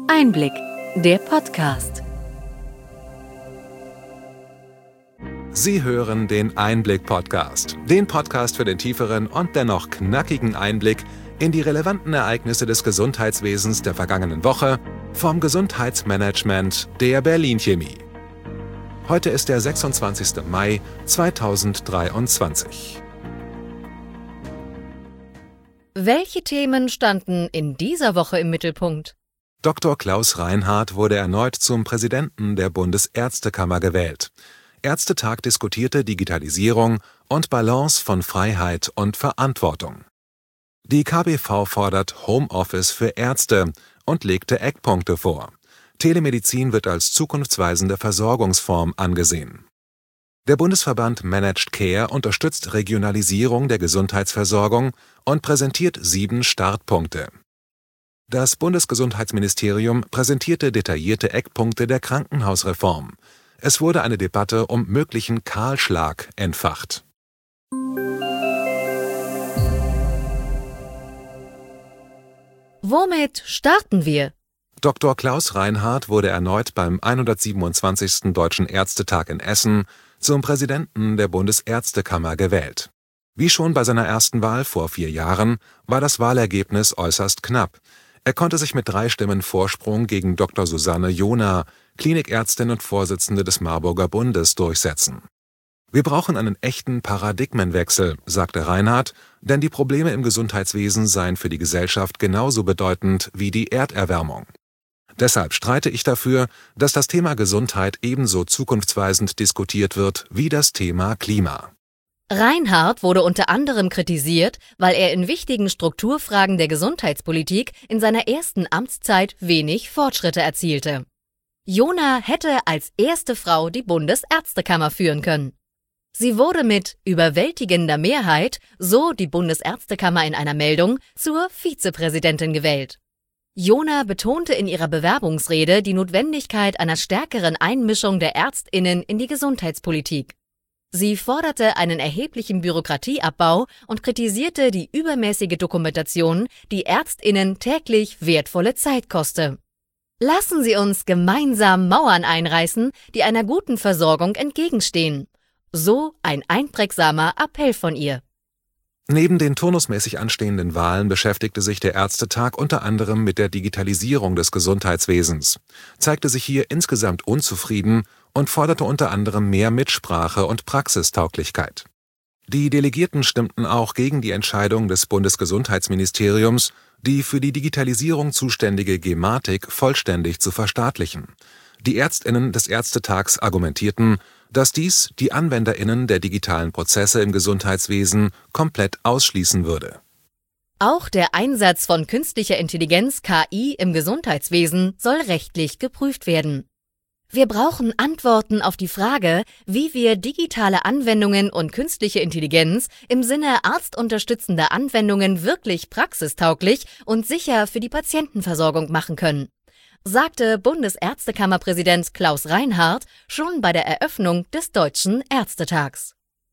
Einblick, der Podcast. Sie hören den Einblick-Podcast, den Podcast für den tieferen und dennoch knackigen Einblick in die relevanten Ereignisse des Gesundheitswesens der vergangenen Woche vom Gesundheitsmanagement der Berlin Chemie. Heute ist der 26. Mai 2023. Welche Themen standen in dieser Woche im Mittelpunkt? Dr. Klaus Reinhardt wurde erneut zum Präsidenten der Bundesärztekammer gewählt. Ärztetag diskutierte Digitalisierung und Balance von Freiheit und Verantwortung. Die KBV fordert Homeoffice für Ärzte und legte Eckpunkte vor. Telemedizin wird als zukunftsweisende Versorgungsform angesehen. Der Bundesverband Managed Care unterstützt Regionalisierung der Gesundheitsversorgung und präsentiert 7 Startpunkte. Das Bundesgesundheitsministerium präsentierte detaillierte Eckpunkte der Krankenhausreform. Es wurde eine Debatte um möglichen Kahlschlag entfacht. Womit starten wir? Dr. Klaus Reinhardt wurde erneut beim 127. Deutschen Ärztetag in Essen zum Präsidenten der Bundesärztekammer gewählt. Wie schon bei seiner ersten Wahl vor 4 Jahren war das Wahlergebnis äußerst knapp. Er konnte sich mit 3 Stimmen Vorsprung gegen Dr. Susanne Johner, Klinikärztin und Vorsitzende des Marburger Bundes, durchsetzen. Wir brauchen einen echten Paradigmenwechsel, sagte Reinhardt, denn die Probleme im Gesundheitswesen seien für die Gesellschaft genauso bedeutend wie die Erderwärmung. Deshalb streite ich dafür, dass das Thema Gesundheit ebenso zukunftsweisend diskutiert wird wie das Thema Klima. Reinhardt wurde unter anderem kritisiert, weil er in wichtigen Strukturfragen der Gesundheitspolitik in seiner ersten Amtszeit wenig Fortschritte erzielte. Johner hätte als erste Frau die Bundesärztekammer führen können. Sie wurde mit überwältigender Mehrheit, so die Bundesärztekammer in einer Meldung, zur Vizepräsidentin gewählt. Johner betonte in ihrer Bewerbungsrede die Notwendigkeit einer stärkeren Einmischung der ÄrztInnen in die Gesundheitspolitik. Sie forderte einen erheblichen Bürokratieabbau und kritisierte die übermäßige Dokumentation, die ÄrztInnen täglich wertvolle Zeit koste. Lassen Sie uns gemeinsam Mauern einreißen, die einer guten Versorgung entgegenstehen. So ein einprägsamer Appell von ihr. Neben den turnusmäßig anstehenden Wahlen beschäftigte sich der Ärztetag unter anderem mit der Digitalisierung des Gesundheitswesens, zeigte sich hier insgesamt unzufrieden und forderte unter anderem mehr Mitsprache und Praxistauglichkeit. Die Delegierten stimmten auch gegen die Entscheidung des Bundesgesundheitsministeriums, die für die Digitalisierung zuständige Gematik vollständig zu verstaatlichen. Die ÄrztInnen des Ärztetags argumentierten, dass dies die AnwenderInnen der digitalen Prozesse im Gesundheitswesen komplett ausschließen würde. Auch der Einsatz von künstlicher Intelligenz (KI) im Gesundheitswesen soll rechtlich geprüft werden. Wir brauchen Antworten auf die Frage, wie wir digitale Anwendungen und künstliche Intelligenz im Sinne arztunterstützender Anwendungen wirklich praxistauglich und sicher für die Patientenversorgung machen können, sagte Bundesärztekammerpräsident Klaus Reinhardt schon bei der Eröffnung des Deutschen Ärztetags.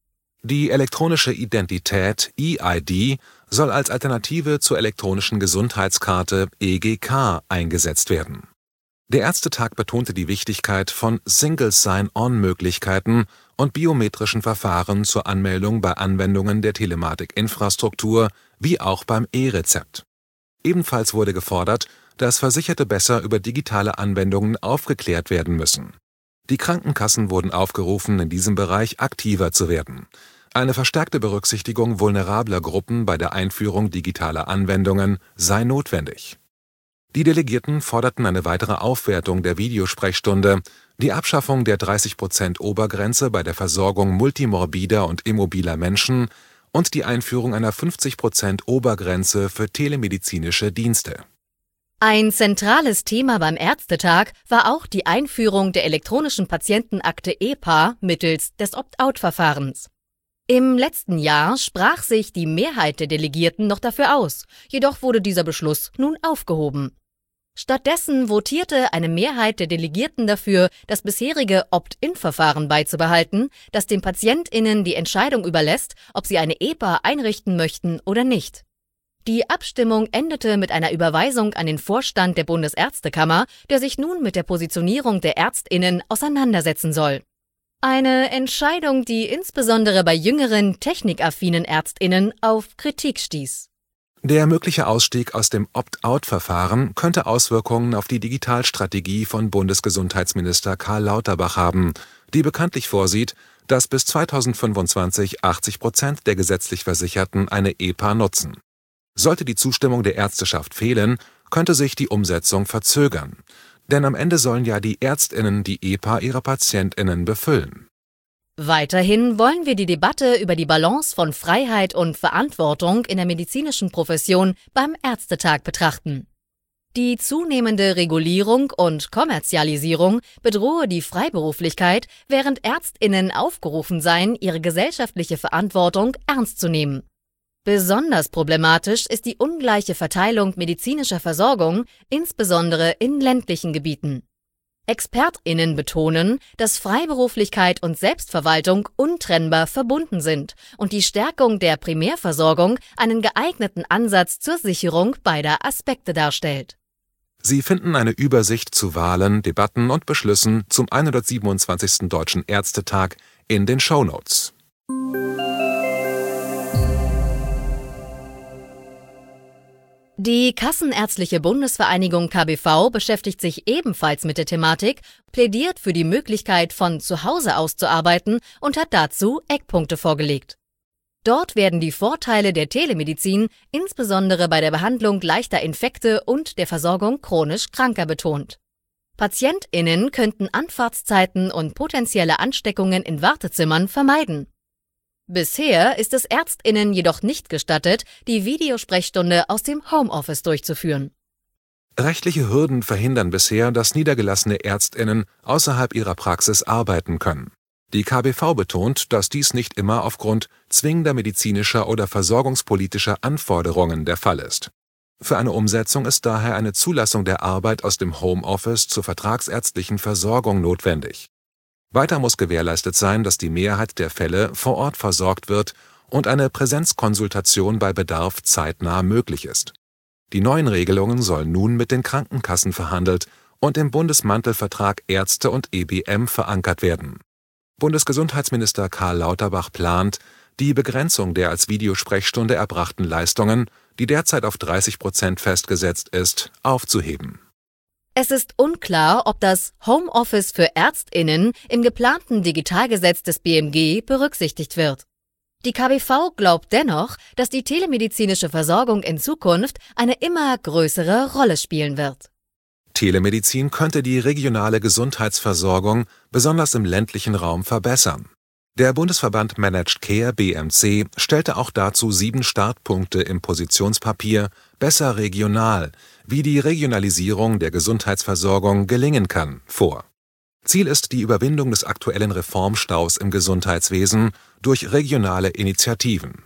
Die elektronische Identität eID soll als Alternative zur elektronischen Gesundheitskarte EGK eingesetzt werden. Der Ärztetag betonte die Wichtigkeit von Single Sign-On-Möglichkeiten und biometrischen Verfahren zur Anmeldung bei Anwendungen der Telematikinfrastruktur wie auch beim E-Rezept. Ebenfalls wurde gefordert, dass Versicherte besser über digitale Anwendungen aufgeklärt werden müssen. Die Krankenkassen wurden aufgerufen, in diesem Bereich aktiver zu werden. Eine verstärkte Berücksichtigung vulnerabler Gruppen bei der Einführung digitaler Anwendungen sei notwendig. Die Delegierten forderten eine weitere Aufwertung der Videosprechstunde, die Abschaffung der 30% Obergrenze bei der Versorgung multimorbider und immobiler Menschen und die Einführung einer 50% Obergrenze für telemedizinische Dienste. Ein zentrales Thema beim Ärztetag war auch die Einführung der elektronischen Patientenakte EPA mittels des Opt-out-Verfahrens. Im letzten Jahr sprach sich die Mehrheit der Delegierten noch dafür aus, jedoch wurde dieser Beschluss nun aufgehoben. Stattdessen votierte eine Mehrheit der Delegierten dafür, das bisherige Opt-in-Verfahren beizubehalten, das den PatientInnen die Entscheidung überlässt, ob sie eine EPA einrichten möchten oder nicht. Die Abstimmung endete mit einer Überweisung an den Vorstand der Bundesärztekammer, der sich nun mit der Positionierung der ÄrztInnen auseinandersetzen soll. Eine Entscheidung, die insbesondere bei jüngeren, technikaffinen ÄrztInnen auf Kritik stieß. Der mögliche Ausstieg aus dem Opt-out-Verfahren könnte Auswirkungen auf die Digitalstrategie von Bundesgesundheitsminister Karl Lauterbach haben, die bekanntlich vorsieht, dass bis 2025 80% der gesetzlich Versicherten eine EPA nutzen. Sollte die Zustimmung der Ärzteschaft fehlen, könnte sich die Umsetzung verzögern. Denn am Ende sollen ja die ÄrztInnen die EPA ihrer PatientInnen befüllen. Weiterhin wollen wir die Debatte über die Balance von Freiheit und Verantwortung in der medizinischen Profession beim Ärztetag betrachten. Die zunehmende Regulierung und Kommerzialisierung bedrohe die Freiberuflichkeit, während ÄrztInnen aufgerufen seien, ihre gesellschaftliche Verantwortung ernst zu nehmen. Besonders problematisch ist die ungleiche Verteilung medizinischer Versorgung, insbesondere in ländlichen Gebieten. ExpertInnen betonen, dass Freiberuflichkeit und Selbstverwaltung untrennbar verbunden sind und die Stärkung der Primärversorgung einen geeigneten Ansatz zur Sicherung beider Aspekte darstellt. Sie finden eine Übersicht zu Wahlen, Debatten und Beschlüssen zum 127. Deutschen Ärztetag in den Shownotes. Die Kassenärztliche Bundesvereinigung KBV beschäftigt sich ebenfalls mit der Thematik, plädiert für die Möglichkeit, von zu Hause aus zu arbeiten und hat dazu Eckpunkte vorgelegt. Dort werden die Vorteile der Telemedizin, insbesondere bei der Behandlung leichter Infekte und der Versorgung chronisch Kranker, betont. PatientInnen könnten Anfahrtszeiten und potenzielle Ansteckungen in Wartezimmern vermeiden. Bisher ist es ÄrztInnen jedoch nicht gestattet, die Videosprechstunde aus dem Homeoffice durchzuführen. Rechtliche Hürden verhindern bisher, dass niedergelassene ÄrztInnen außerhalb ihrer Praxis arbeiten können. Die KBV betont, dass dies nicht immer aufgrund zwingender medizinischer oder versorgungspolitischer Anforderungen der Fall ist. Für eine Umsetzung ist daher eine Zulassung der Arbeit aus dem Homeoffice zur vertragsärztlichen Versorgung notwendig. Weiter muss gewährleistet sein, dass die Mehrheit der Fälle vor Ort versorgt wird und eine Präsenzkonsultation bei Bedarf zeitnah möglich ist. Die neuen Regelungen sollen nun mit den Krankenkassen verhandelt und im Bundesmantelvertrag Ärzte und EBM verankert werden. Bundesgesundheitsminister Karl Lauterbach plant, die Begrenzung der als Videosprechstunde erbrachten Leistungen, die derzeit auf 30% festgesetzt ist, aufzuheben. Es ist unklar, ob das Homeoffice für ÄrztInnen im geplanten Digitalgesetz des BMG berücksichtigt wird. Die KBV glaubt dennoch, dass die telemedizinische Versorgung in Zukunft eine immer größere Rolle spielen wird. Telemedizin könnte die regionale Gesundheitsversorgung besonders im ländlichen Raum verbessern. Der Bundesverband Managed Care BMC stellte auch dazu 7 Startpunkte im Positionspapier Besser regional, wie die Regionalisierung der Gesundheitsversorgung gelingen kann, vor. Ziel ist die Überwindung des aktuellen Reformstaus im Gesundheitswesen durch regionale Initiativen.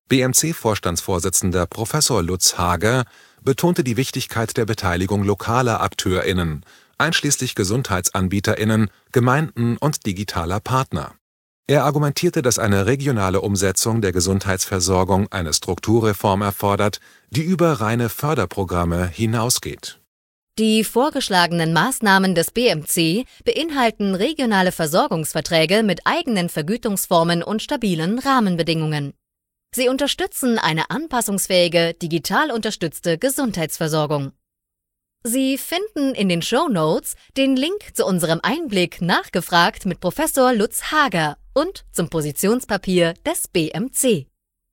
BMC-Vorstandsvorsitzender Professor Lutz Hager betonte die Wichtigkeit der Beteiligung lokaler AkteurInnen, einschließlich GesundheitsanbieterInnen, Gemeinden und digitaler Partner. Er argumentierte, dass eine regionale Umsetzung der Gesundheitsversorgung eine Strukturreform erfordert, die über reine Förderprogramme hinausgeht. Die vorgeschlagenen Maßnahmen des BMC beinhalten regionale Versorgungsverträge mit eigenen Vergütungsformen und stabilen Rahmenbedingungen. Sie unterstützen eine anpassungsfähige, digital unterstützte Gesundheitsversorgung. Sie finden in den Shownotes den Link zu unserem Einblick nachgefragt mit Professor Lutz Hager und zum Positionspapier des BMC.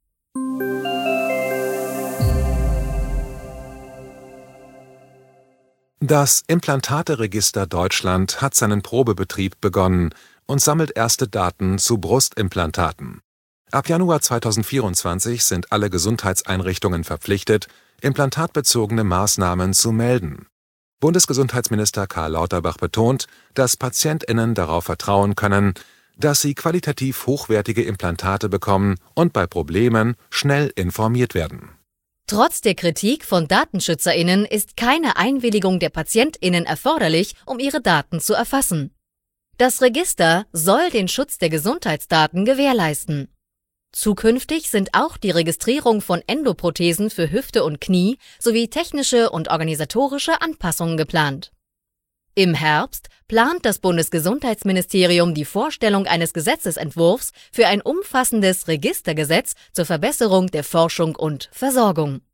Das Implantateregister Deutschland hat seinen Probebetrieb begonnen und sammelt erste Daten zu Brustimplantaten. Ab Januar 2024 sind alle Gesundheitseinrichtungen verpflichtet, implantatbezogene Maßnahmen zu melden. Bundesgesundheitsminister Karl Lauterbach betont, dass PatientInnen darauf vertrauen können, dass sie qualitativ hochwertige Implantate bekommen und bei Problemen schnell informiert werden. Trotz der Kritik von DatenschützerInnen ist keine Einwilligung der PatientInnen erforderlich, um ihre Daten zu erfassen. Das Register soll den Schutz der Gesundheitsdaten gewährleisten. Zukünftig sind auch die Registrierung von Endoprothesen für Hüfte und Knie sowie technische und organisatorische Anpassungen geplant. Im Herbst plant das Bundesgesundheitsministerium die Vorstellung eines Gesetzesentwurfs für ein umfassendes Registergesetz zur Verbesserung der Forschung und Versorgung.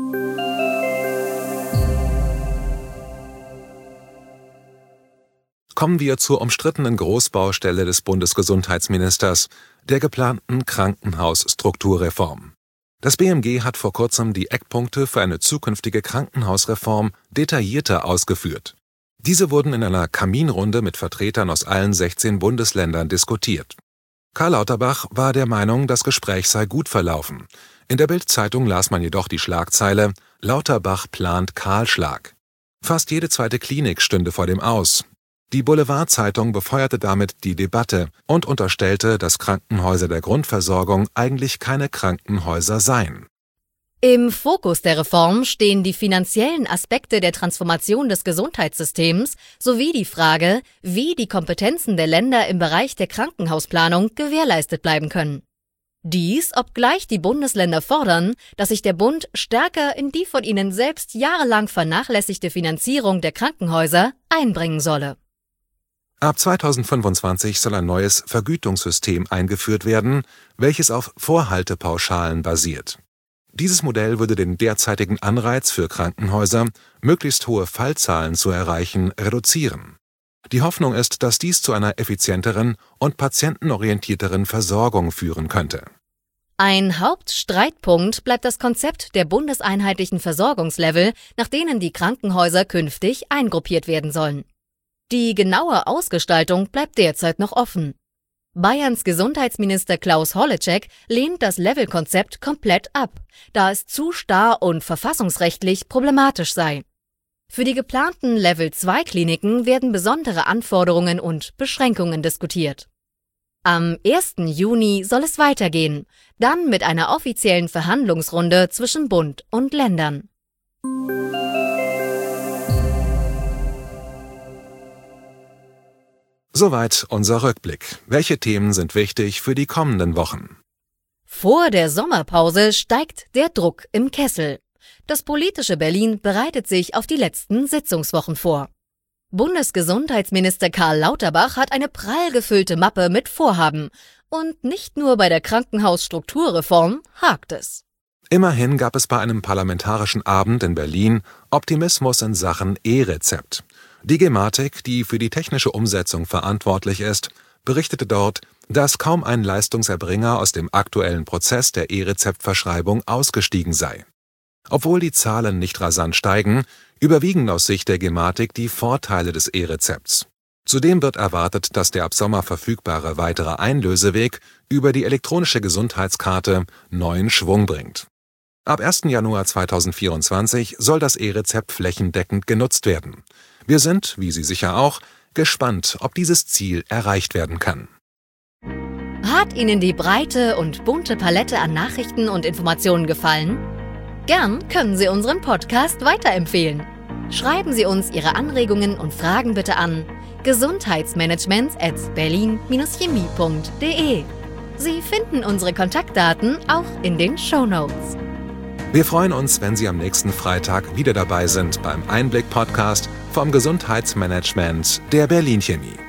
Kommen wir zur umstrittenen Großbaustelle des Bundesgesundheitsministers, der geplanten Krankenhausstrukturreform. Das BMG hat vor kurzem die Eckpunkte für eine zukünftige Krankenhausreform detaillierter ausgeführt. Diese wurden in einer Kaminrunde mit Vertretern aus allen 16 Bundesländern diskutiert. Karl Lauterbach war der Meinung, das Gespräch sei gut verlaufen. In der Bild-Zeitung las man jedoch die Schlagzeile: Lauterbach plant Kahlschlag. Fast jede zweite Klinik stünde vor dem Aus. Die Boulevard-Zeitung befeuerte damit die Debatte und unterstellte, dass Krankenhäuser der Grundversorgung eigentlich keine Krankenhäuser seien. Im Fokus der Reform stehen die finanziellen Aspekte der Transformation des Gesundheitssystems sowie die Frage, wie die Kompetenzen der Länder im Bereich der Krankenhausplanung gewährleistet bleiben können. Dies, obgleich die Bundesländer fordern, dass sich der Bund stärker in die von ihnen selbst jahrelang vernachlässigte Finanzierung der Krankenhäuser einbringen solle. Ab 2025 soll ein neues Vergütungssystem eingeführt werden, welches auf Vorhaltepauschalen basiert. Dieses Modell würde den derzeitigen Anreiz für Krankenhäuser, möglichst hohe Fallzahlen zu erreichen, reduzieren. Die Hoffnung ist, dass dies zu einer effizienteren und patientenorientierteren Versorgung führen könnte. Ein Hauptstreitpunkt bleibt das Konzept der bundeseinheitlichen Versorgungslevel, nach denen die Krankenhäuser künftig eingruppiert werden sollen. Die genaue Ausgestaltung bleibt derzeit noch offen. Bayerns Gesundheitsminister Klaus Holleczek lehnt das Levelkonzept komplett ab, da es zu starr und verfassungsrechtlich problematisch sei. Für die geplanten Level-2-Kliniken werden besondere Anforderungen und Beschränkungen diskutiert. Am 1. Juni soll es weitergehen, dann mit einer offiziellen Verhandlungsrunde zwischen Bund und Ländern. Soweit unser Rückblick. Welche Themen sind wichtig für die kommenden Wochen? Vor der Sommerpause steigt der Druck im Kessel. Das politische Berlin bereitet sich auf die letzten Sitzungswochen vor. Bundesgesundheitsminister Karl Lauterbach hat eine prall gefüllte Mappe mit Vorhaben. Und nicht nur bei der Krankenhausstrukturreform hakt es. Immerhin gab es bei einem parlamentarischen Abend in Berlin Optimismus in Sachen E-Rezept. Die Gematik, die für die technische Umsetzung verantwortlich ist, berichtete dort, dass kaum ein Leistungserbringer aus dem aktuellen Prozess der E-Rezeptverschreibung ausgestiegen sei. Obwohl die Zahlen nicht rasant steigen, überwiegen aus Sicht der Gematik die Vorteile des E-Rezepts. Zudem wird erwartet, dass der ab Sommer verfügbare weitere Einlöseweg über die elektronische Gesundheitskarte neuen Schwung bringt. Ab 1. Januar 2024 soll das E-Rezept flächendeckend genutzt werden. Wir sind, wie Sie sicher auch, gespannt, ob dieses Ziel erreicht werden kann. Hat Ihnen die breite und bunte Palette an Nachrichten und Informationen gefallen? Gern können Sie unseren Podcast weiterempfehlen. Schreiben Sie uns Ihre Anregungen und Fragen bitte an gesundheitsmanagement@berlin-chemie.de. Sie finden unsere Kontaktdaten auch in den Shownotes. Wir freuen uns, wenn Sie am nächsten Freitag wieder dabei sind beim Einblick-Podcast vom Gesundheitsmanagement der Berlin Chemie.